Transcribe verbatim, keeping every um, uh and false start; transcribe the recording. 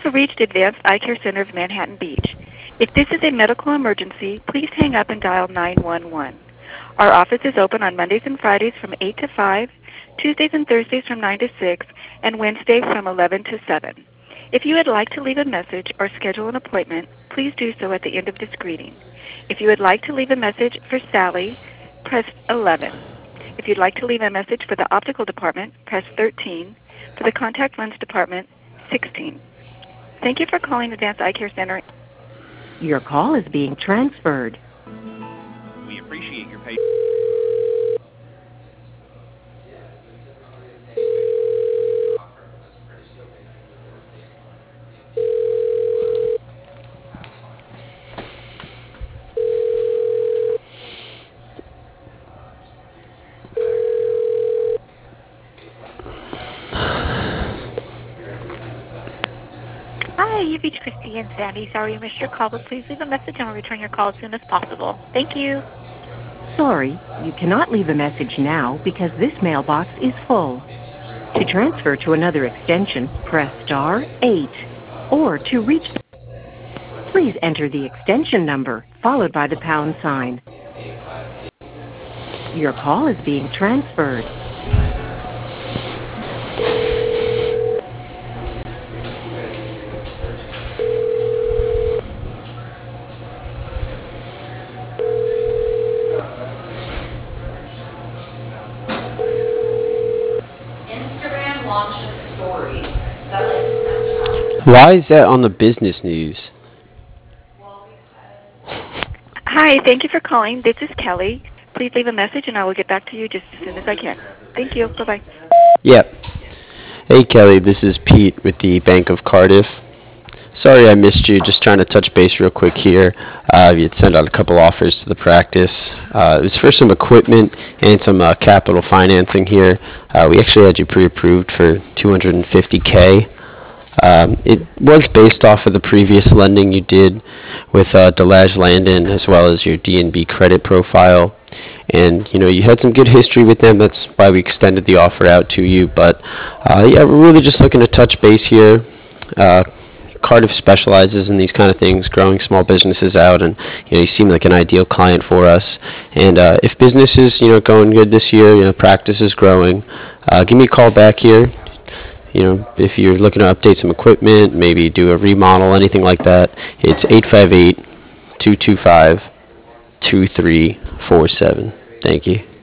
have reached Advanced Eye Care Center of Manhattan Beach. If this is a medical emergency, please hang up and dial nine one one. Our office is open on Mondays and Fridays from eight to five, Tuesdays and Thursdays from nine to six, and Wednesdays from eleven to seven. If you would like to leave a message or schedule an appointment, please do so at the end of this greeting. If you would like to leave a message for Sally, press eleven. If you'd like to leave a message for the optical department, press thirteen. For the contact lens department, sixteen. Thank you for calling Advanced Eye Care Center. Your call is being transferred. We appreciate your patience. Hi, you've reached Christy and Sandy. Sorry you missed your call, but please leave a message and I'll return your call as soon as possible. Thank you. Sorry, you cannot leave a message now because this mailbox is full. To transfer to another extension, press star eight. Or to reach, please enter the extension number followed by the pound sign. Your call is being transferred. Instagram launched a story that like Snapchat. Why is that on the business news? Well, because Hi, thank you for calling. This is Kelly. Please leave a message and I will get back to you just as soon as I can. Thank you. Bye-bye. Yep. Hey Kelly, this is Pete with the Bank of Cardiff. Sorry I missed you. Just trying to touch base real quick here. Uh, you'd sent out a couple offers to the practice. Uh, it was for some equipment and some uh, capital financing here. Uh, we actually had you pre-approved for two hundred fifty K. Um, it was based off of the previous lending you did with uh, Delage Landon as well as your D N B credit profile. And, you know, you had some good history with them. That's why we extended the offer out to you. But, uh, yeah, we're really just looking to touch base here. Uh, Cardiff specializes in these kind of things, growing small businesses out, and you know you seem like an ideal client for us. And uh, if business is you know going good this year, you know practice is growing, uh, give me a call back here. You know if you're looking to update some equipment, maybe do a remodel, anything like that. It's eight five eight, two two five, two three four seven. Thank you.